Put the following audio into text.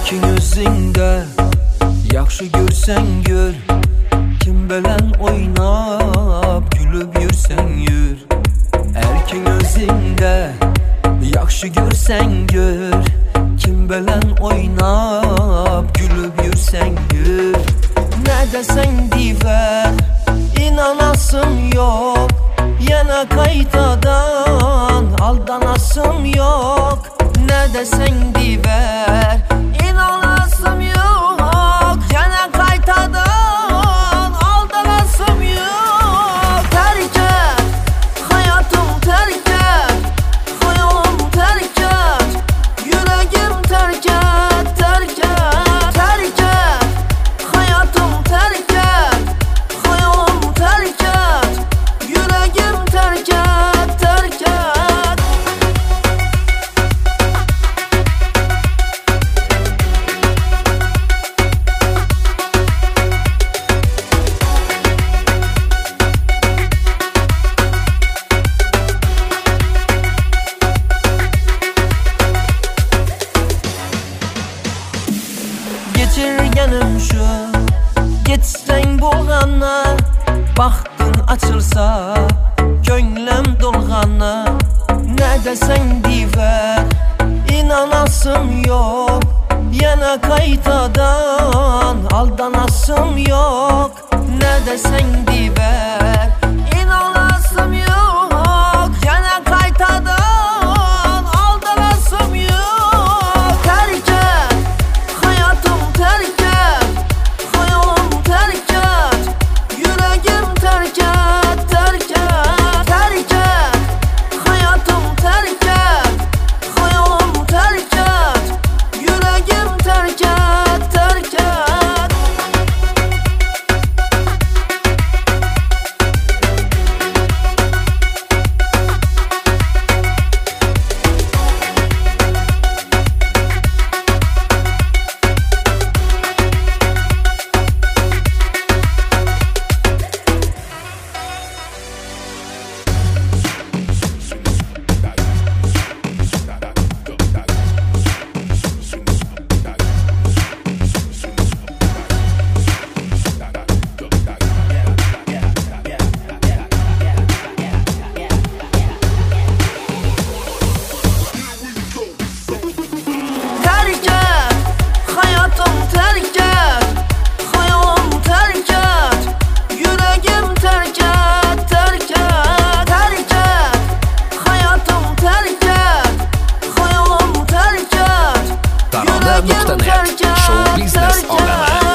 Erkin özündə yaxşı görsən gör, kim belən oynab gülüb yürsən yür. Erkin özündə yaxşı görsən gör, kim belən oynab gülüb yürsən yür. Nə desən divər, inanasım yok, yana qaytadan aldanasım yok. Nə desən divər, inanasım yok, yana qaytadan aldanasım yok. Tərk et, hayatım tərk et, xəyalım tərk et, yüreğim tərk et, tərk et. Tərk et, hayatım tərk et, xəyalım tərk et, yüreğim tərk et, tərk et. Geçirgenim şu, geçsen bolğana, baxtın açılsa könlüm dolğana. Nə desən divər, inanasım yok, yana qaytadan aldanasım yok. Nə desən divər, inanasım yok, yana qaytadan aldanasım yok. Tərk et, hayatım tərk et, xəyalım tərk et, yüreğim tərk et, tərk et. Tərk et, hayatım tərk et, xəyalım tərk et, yüreğim tərk et, tərk et. Tərk et, hayatım tərk et, xəyalım tərk et, yüreğim tərk et, tərk et. Tərk et, hayatım tərk et, xəyalım tərk et, yüreğim Taronə.net tərk et, Show Business tərk et. aləmi.